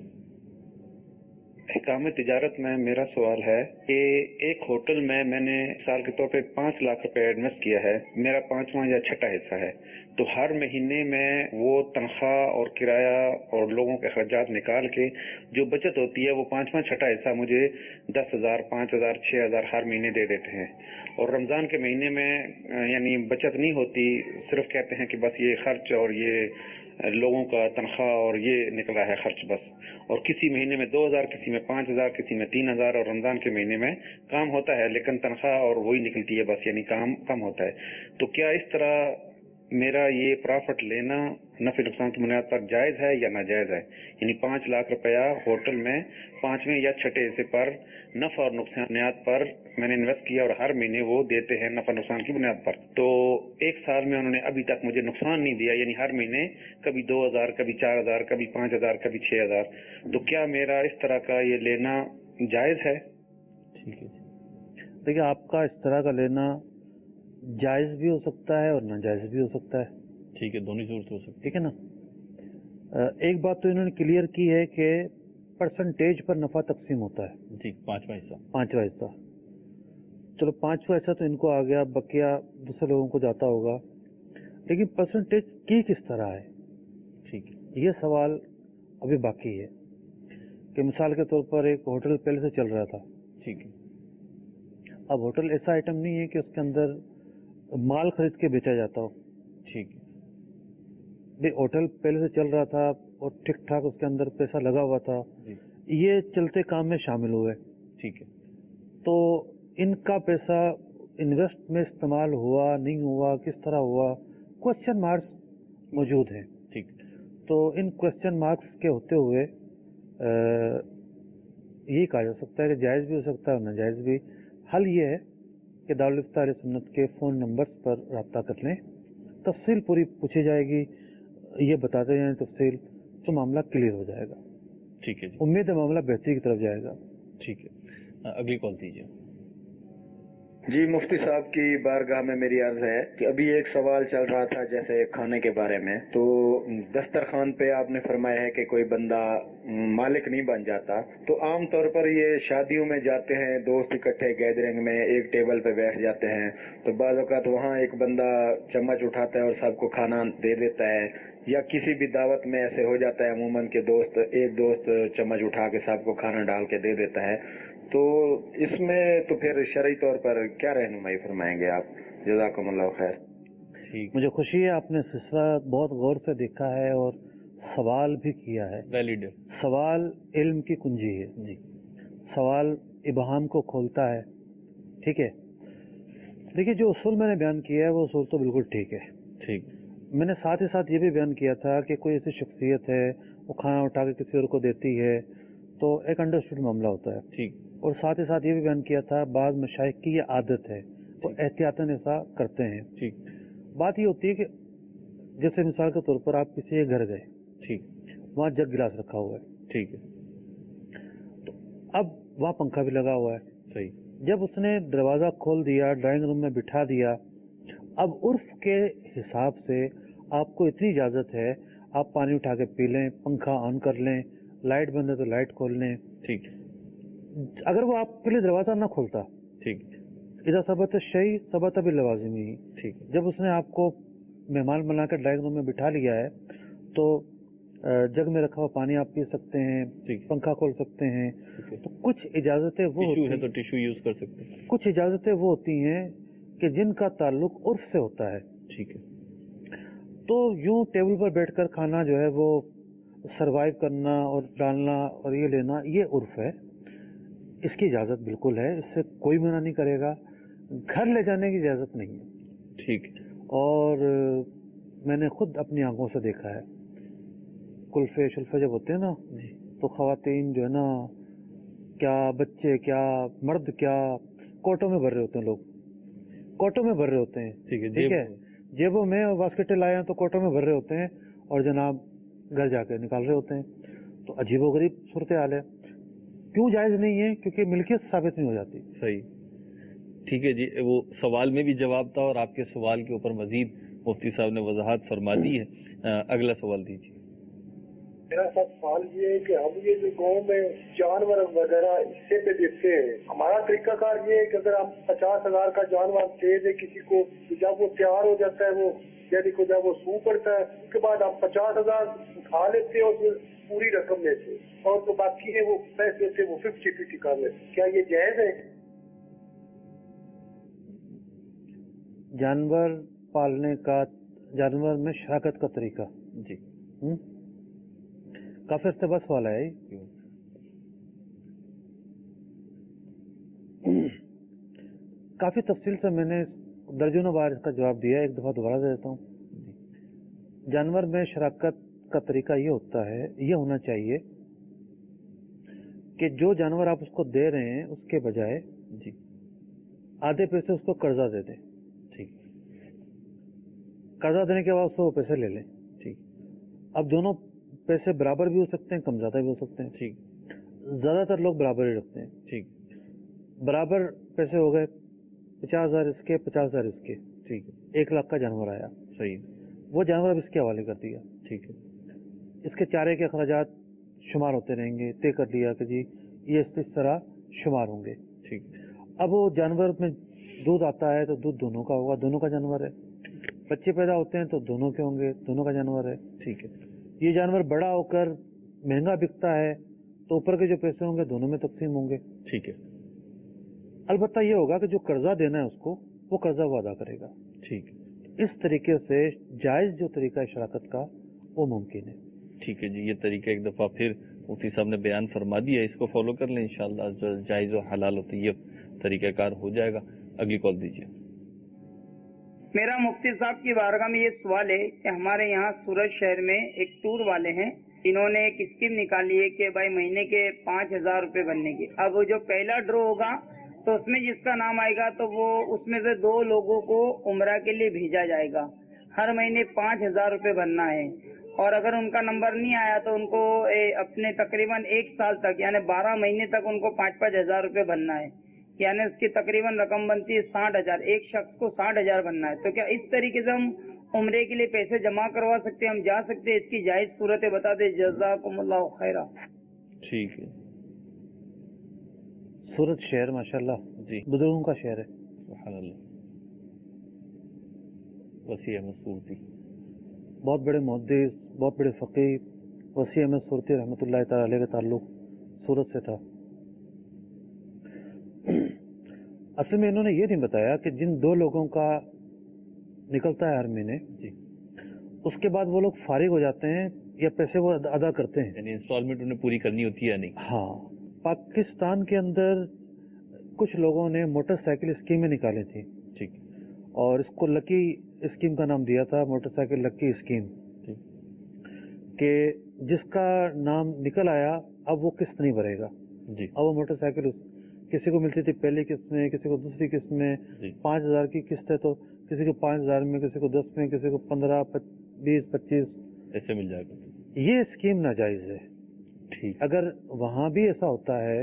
काम तिजारत में मेरा सवाल है कि एक होटल में मैंने साल के तौर पे 5 लाख रुपए इन्वेस्ट किया है, मेरा 5वां या 6ठा हिस्सा है, तो हर महीने में वो तनख्वाह और किराया और लोगों के खर्चात निकाल के जो बचत होती है वो 5वां 6ठा हिस्सा मुझे 10,000, 5,000, 6,000 हर महीने दे देते हैं। और रमजान के महीने में यानी बचत नहीं होती, सिर्फ कहते हैं कि बस ये खर्च और ये लोगों का तनख्वाह और ये निकला है खर्च बस। और किसी महीने में 2,000, किसी में 5,000, किसी में 3,000, और रमजान के महीने में काम होता है लेकिन तनख्वाह और वही निकलती है बस, यानी काम कम होता है। तो क्या इस तरह मेरा ये प्रॉफिट लेना नफे नुकसान की बुनियाद पर जायज है या नाजायज है? यानी 5 लाख रुपया होटल में 5वें या 6ठे हिस्से पर नफा और नुकसान बुनियाद पर मैंने इन्वेस्ट किया और हर महीने वो देते हैं नफा नुकसान की बुनियाद पर। तो एक साल में उन्होंने अभी तक मुझे नुकसान नहीं दिया, यानी हर महीने कभी 2,000, कभी 4,000, कभी 5,000, कभी 6,000। तो क्या मेरा इस तरह का ये लेना जायज है? ठीक है, देखिए, आपका इस तरह का लेना जायज भी हो सकता है और नाजायज भी हो सकता है। ठीक है, दोनों सूरत हो सकती है। ठीक है ना। एक बात तो इन्होंने क्लियर की है कि परसेंटेज पर नफा तकसीम होता है। ठीक, 5वां हिस्सा, 5वां हिस्सा, चलो 5वां हिस्सा तो इनको आ गया, बकिया दूसरे लोगों को जाता होगा, लेकिन परसेंटेज की किस तरह है, ठीक, ये सवाल अभी बाकी है। कि मिसाल के तौर पर एक होटल पहले से चल रहा था, ठीक है, अब होटल ऐसा आइटम नहीं है कि उसके अंदर माल खरीद के बेचा जाता हो। ठीक है, भाई होटल पहले से चल रहा था और ठीक ठाक उसके अंदर पैसा लगा हुआ था, ये चलते काम में शामिल हुए, ठीक है, तो इनका पैसा इन्वेस्ट में इस्तेमाल हुआ नहीं हुआ, किस तरह हुआ, क्वेश्चन मार्क्स मौजूद हैं। ठीक, तो इन क्वेश्चन मार्क्स के होते हुए यही कहा जा सकता है कि जायज़ भी हो सकता है और नाजायज़ भी। हल ये है कि दारुल इफ्ता अहले सुन्नत के फ़ोन नंबर्स पर रब्ता कर लें, तफसील पूरी पूछी जाएगी, ये बताते जाएं तफसील, तो मामला क्लियर हो जाएगा। ठीक है जी, उम्मीद है मामला बेहतरी की तरफ जाएगा। ठीक है। अगली कॉल दीजिए। جی मुफ्ती साहब की बारगाह में मेरी अर्ज है कि अभी एक सवाल चल रहा था जैसे खाने के बारे में, तो दस्तरखान पे आपने फरमाया है कि कोई बंदा मालिक नहीं बन जाता, तो आम तौर पर ये शादियों में जाते हैं दोस्त इकट्ठे गैदरिंग में एक टेबल पे बैठ जाते हैं, तो बाज़ औक़ात वहाँ एक बंदा चम्मच उठाता है और सबको खाना दे देता है, या किसी भी दावत में ऐसे हो जाता है अमूमन के एक दोस्त चम्मच उठा के सबको खाना डाल के दे देता है, तो इसमें तो फिर शरई तौर पर क्या रहनुमाई फरमाएंगे आप? जज़ाकुमुल्लाह खैर। मुझे खुशी है आपने सिलसिला बहुत गौर से देखा है और सवाल भी किया है। वैलिड है। सवाल इल्म की कुंजी है जी, सवाल इबहाम को खोलता है। ठीक है, देखिए जो उसूल मैंने बयान किया है वो उसूल तो बिल्कुल ठीक है। ठीक, मैंने साथ ही साथ ये भी बयान किया था कि कोई ऐसी शख्सियत है वो खाना उठा के किसी और को देती है तो एक अंडरस्टूड मामला होता है। ठीक, और साथ ही साथ ये भी बयान किया था बाज़ मशाइख की ये आदत है, वो एहतियातन ऐसा करते हैं। ठीक, बात ये होती है कि जैसे मिसाल के तौर पर आप किसी के घर गए, ठीक, वहाँ जग गिलास रखा हुआ है, ठीक है, तो अब वहाँ पंखा भी लगा हुआ है। सही। जब उसने दरवाजा खोल दिया, ड्राइंग रूम में बिठा दिया, अब उर्फ के हिसाब से आपको इतनी इजाजत है आप पानी उठा के पी लें, पंखा ऑन कर लें, लाइट बंद है तो लाइट खोल लें। ठीक, अगर वो आपके लिए दरवाजा ना खोलता, ठीक, इधर सबत शई सबत भी लवाजिमी, ठीक, जब उसने आपको मेहमान बनाकर ड्राइंग रूम में बिठा लिया है तो जग में रखा हुआ पानी आप पी सकते हैं, पंखा खोल सकते हैं, तो कुछ इजाजतें वो टिश्यू है तो टिश्यू यूज कर सकते हैं। कुछ इजाजतें वो होती हैं कि जिनका ताल्लुक उर्फ से होता है। ठीक है, तो यूं टेबल पर बैठकर खाना जो है वो सरवाइव करना और डालना और ये लेना, ये उर्फ है, इसकी इजाजत बिल्कुल है, इससे कोई मना नहीं करेगा। घर ले जाने की इजाजत नहीं है। ठीक, और मैंने खुद अपनी आंखों से देखा है, कुल्फे शुल्फे जब होते हैं ना तो खवातीन जो है ना, क्या बच्चे क्या मर्द क्या, कोटों में भर रहे होते हैं, लोग कोटों में भर रहे होते हैं। ठीक है, ठीक है, जेबों में और बास्केटें लाए हैं तो कोटों में भर रहे होते हैं और जनाब घर जाके निकाल रहे होते हैं। तो अजीबोगरीब सूरत हाल है। क्यों जायज नहीं है? क्योंकि मिल्कियत साबित नहीं हो जाती। सही, ठीक है जी। वो सवाल में भी जवाब था और आपके सवाल के ऊपर मजीद मुफ्ती साहब ने वजाहत फरमा दी है। अगला सवाल दीजिए। मेरा सब सवाल ये है कि हम ये जो गाँव में जानवर वगैरह हिस्से पे देते हैं, हमारा तरीकाकार ये है कि अगर हम 50,000 का जानवर दे दे किसी को, तो जब वो तैयार हो जाता है, वो यानी को जब वो सू पड़ता है, उसके बाद हम 50,000 उठा लेते हैं और पूरी रकम लेते हैं, और जो बाकी है वो पैसे से वो 50-50 कर लेते। क्या ये जायज है? जानवर पालने का, जानवर में शराकत का तरीका जी काफी इस्तेबास वाला है। काफी तफसील से मैंने दर्जनों बार इसका जवाब दिया, एक दफा दोबारा दे देता हूँ। जानवर में शराकत का तरीका ये होता है, ये होना चाहिए कि जो जानवर आप उसको दे रहे हैं उसके बजाय जी आधे पैसे उसको कर्जा दे दें। ठीक, कर्जा देने के बाद उसको वो पैसे ले लें। ठीक, अब दोनों पैसे बराबर भी हो सकते हैं, कम ज्यादा भी हो सकते हैं। ठीक, ज्यादातर लोग बराबर ही रखते हैं। ठीक, बराबर पैसे हो गए, 50,000 इसके 50,000 इसके। ठीक, 1 लाख का जानवर आया। सही, वो जानवर अब इसके हवाले कर दिया। ठीक है, इसके चारे के अखराजात शुमार होते रहेंगे, तय कर लिया कि जी ये इस तरह शुमार होंगे। ठीक, अब वो जानवर में दूध आता है तो दूध दोनों का होगा, दोनों का जानवर है। बच्चे पैदा होते हैं तो दोनों के होंगे, दोनों का जानवर है। ठीक है, ये जानवर बड़ा होकर महंगा बिकता है तो ऊपर के जो पैसे होंगे दोनों में तकसीम होंगे। ठीक है, अलबत्ता ये होगा कि जो कर्जा देना है उसको, वो कर्जा वो अदा करेगा। ठीक, इस तरीके से जायज जो तरीका है शराकत का वो मुमकिन है। ठीक है जी। ये तरीका एक दफा फिर मुफ्ती साहब ने बयान फरमा दिया, इसको फॉलो कर लें, इंशाअल्लाह जो जायज और हलाल और तैयब तरीकाकार हो जाएगा। अगली कॉल दीजिए। मेरा मुफ्ती साहब की बारगाह में ये सवाल है कि हमारे यहाँ सूरत शहर में एक टूर वाले हैं, इन्होंने एक स्कीम निकाली है कि भाई महीने के 5,000 रुपए बनने की। अब जो पहला ड्रॉ होगा तो उसमें जिसका नाम आएगा तो वो उसमें से 2 लोगों को उम्रा के लिए भेजा जाएगा। हर महीने 5,000 रुपए बनना है, और अगर उनका नंबर नहीं आया तो उनको अपने तकरीबन 1 साल तक यानी 12 महीने तक उनको 5-5 हजार रुपए बनना है। यानी उसकी तकरीबन रकम बनती है 60,000, एक शख्स को 60,000 बनना है, तो क्या इस तरीके से हम उम्रे के लिए पैसे जमा करवा सकते हैं, हम जा सकते हैं? इसकी जायज सूरतें बता दे, जज़ाकुमुल्लाहु खैरा। ठीक है। सूरत शहर माशाल्लाह जी बुजुर्गों का शहर है। सुभानअल्लाह। वसी अहमद सूरती बहुत बड़े मुहद्दिस, बहुत बड़े फकीह वसी अहमद सूरती रहमतुल्लाह तआला अलैह का ताल्लुक सूरत से था। असल में इन्होंने ये नहीं बताया कि जिन 2 लोगों का निकलता है हर महीने जी, उसके बाद वो लोग फारिग हो जाते हैं या पैसे वो अदा करते हैं, यानी इंस्टॉलमेंट उन्हें पूरी करनी होती है या नहीं। हाँ, पाकिस्तान के अंदर कुछ लोगों ने मोटरसाइकिल स्कीमें निकाली थी, ठीक, और इसको लकी स्कीम का नाम दिया था, मोटरसाइकिल लकी स्कीम, कि जिसका नाम निकल आया अब वो किस्त नहीं भरेगा जी। अब वो मोटरसाइकिल किसी को मिलती थी पहली किस्त में, किसी को दूसरी किस्त में, 5,000 की किस्त है तो किसी को 5,000 में, किसी को 10 में, किसी को 15, 20, 25 ऐसे मिल जाएगा। ये स्कीम नाजायज है। ठीक, अगर वहां भी ऐसा होता है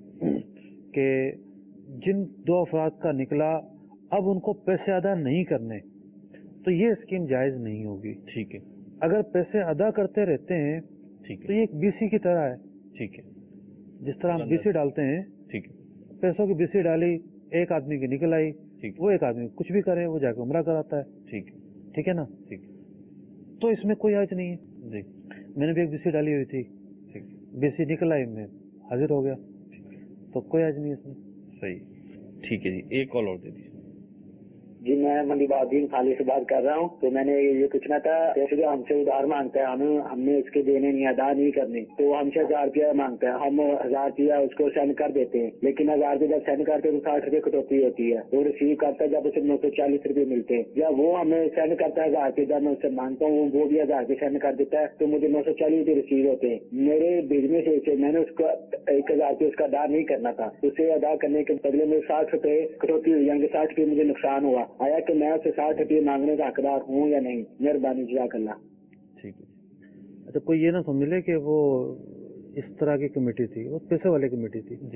कि जिन 2 अफराद का निकला अब उनको पैसे अदा नहीं करने, तो ये स्कीम जायज नहीं होगी। ठीक है। अगर पैसे अदा करते रहते हैं ठीक है, तो ये एक बीसी की तरह है। ठीक है, जिस तरह हम बीसी डालते हैं, ठीक है, पैसों की बीसी डाली, एक आदमी की निकल आई, ठीक, वो एक आदमी कुछ भी करे वो जाकर उम्रा कराता है। ठीक, ठीक है ना। ठीक, तो इसमें कोई हर्ज नहीं है जी। मैंने भी एक बीसी डाली हुई थी, ठीक, बीसी निकल आई, मैं हाजिर हो गया, तो कोई हर्ज नहीं इसमें। सही, ठीक है जी। एक कॉल और दे दीजिए। जी, मैं मंदीबाउद्दीन खाली से बात कर रहा हूँ। तो मैंने ये पूछना था, जैसे जो हमसे उधार मांगता है, हमने उसके देने नहीं, अदा नहीं करने, तो वो हमसे 1,000 रुपया मांगता है, हम 1,000 रुपया उसको सेंड कर देते हैं, लेकिन 1,000 रुपया जब सेंड करते हैं तो 60 रुपये कटौती होती है। वो रिसीव करता है जब उसे 940 रुपये मिलते हैं, या वो हमें सेंड करता है 1,000 रुपये, जब मैं उससे मांगता हूँ वो भी 1,000 रुपये सेंड कर देता है, तो मुझे 940 रुपये रिसीव होते हैं। मेरे बिजनेस से मैंने उसको 1,000 रुपये उसका अदा नहीं करना था, उसे अदा करने के बदले में 60 रुपये कटौती हुई, यानी 60 रुपये मुझे नुकसान हुआ। आया कि मैं उसे 60 रुपये मांगने का हकदार हूँ या नहीं? मेहरबानी जज़ाकल्लाह। ठीक है। अच्छा, कोई ये ना समझ ले कि वो इस तरह की कमेटी थी, वो पैसे वाली कमेटी थी जी।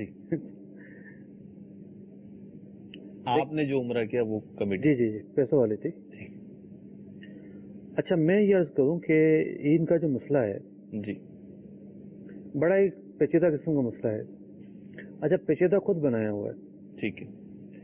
आपने जो उम्रा किया वो कमेटी? जी, पैसे वाली थी। अच्छा, मैं ये अर्ज करूं कि इनका जो मसला है जी, बड़ा ही पेचीदा किस्म का मसला है। अच्छा, पेचीदा खुद बनाया हुआ है। ठीक है।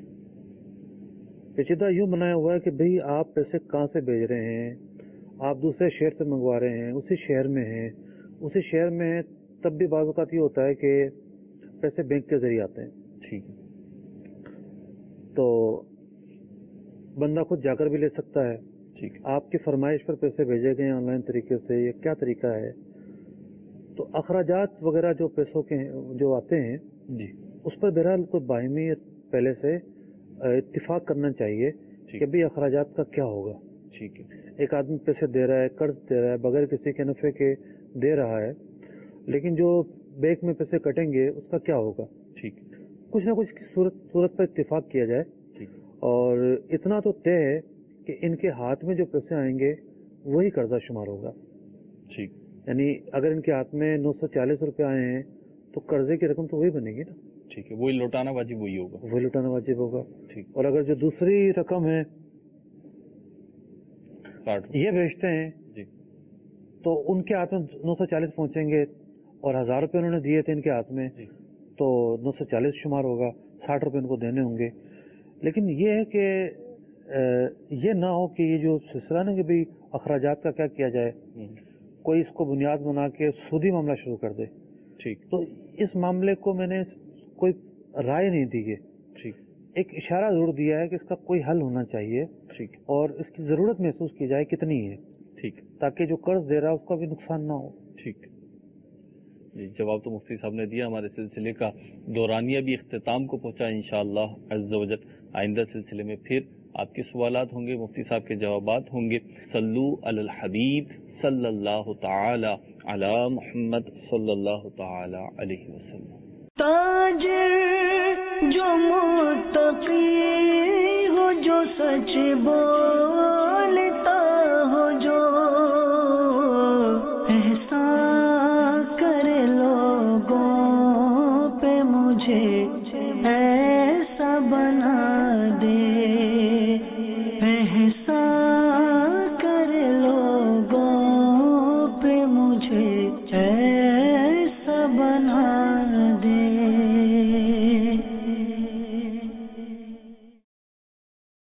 पेचीदा यूं बनाया हुआ है कि भाई आप पैसे कहाँ से भेज रहे हैं, आप दूसरे शहर से मंगवा रहे हैं, उसी शहर में हैं, उसी शहर में हैं, तब भी बाज़ औक़ात ये होता है कि पैसे बैंक के जरिए आते हैं। ठीक है। तो बंदा खुद जाकर भी ले सकता है। ठीक है। आपकी फरमाइश पर पैसे भेजे गए ऑनलाइन तरीके से, ये क्या तरीका है? तो अखराजात वगैरह जो पैसों के जो आते हैं जी, उस पर बहरहाल कोई बाहिमी पहले से इत्तिफाक करना चाहिए कि भाई अखराजात का क्या होगा। ठीक है। एक आदमी पैसे दे रहा है, कर्ज दे रहा है, बगैर किसी के नफे के दे रहा है, लेकिन जो बैंक में पैसे कटेंगे उसका क्या होगा? ठीक, कुछ ना कुछ की सूरत पर इत्तिफाक किया जाए। ठीक। और इतना तो तय है कि इनके हाथ में जो पैसे आएंगे वही कर्जा शुमार होगा। ठीक। यानी अगर इनके हाथ में 940 रुपए आए हैं तो कर्जे की रकम तो वही बनेगी ना। ठीक है, वही लौटाना वाजिब वही होगा। वही लौटाना वाजिब होगा। ठीक। और अगर जो दूसरी रकम है 60 ये भेजते हैं जी, तो उनके हाथ में 940 पहुंचेंगे और 1,000 रुपए उन्होंने दिए थे इनके हाथ में जी, तो 940 शुमार होगा, 60 रुपए उनको देने होंगे। लेकिन ये है कि ये ना हो कि ये जो सिलसिला ना कि भाई अखराजात का क्या किया जाए, कोई इसको बुनियाद बना के सूदी मामला शुरू कर दे। ठीक। तो इस मामले को मैंने कोई राय नहीं दी है। ठीक। एक इशारा जरूर दिया है कि इसका कोई हल होना चाहिए। ठीक। और इसकी जरूरत महसूस की जाए कितनी है। ठीक। ताकि जो कर्ज दे रहा है उसका भी नुकसान ना हो। ठीक जी, जवाब तो मुफ्ती साहब ने दिया। हमारे सिलसिले का दौरानिया भी इख्तिताम को पहुंचा। इंशाअल्लाह अज़्ज़ व जल आइंदा सिलसिले में फिर आपके सवालात होंगे, मुफ्ती साहब के जवाबात होंगे। सल्लू अलल हबीब सल्लल्लाहु तआला अला मुहम्मद सल्लल्लाहु तआला अलैहि वसल्लम। ताजिर जो मुत्तकी हो, जो सच बोल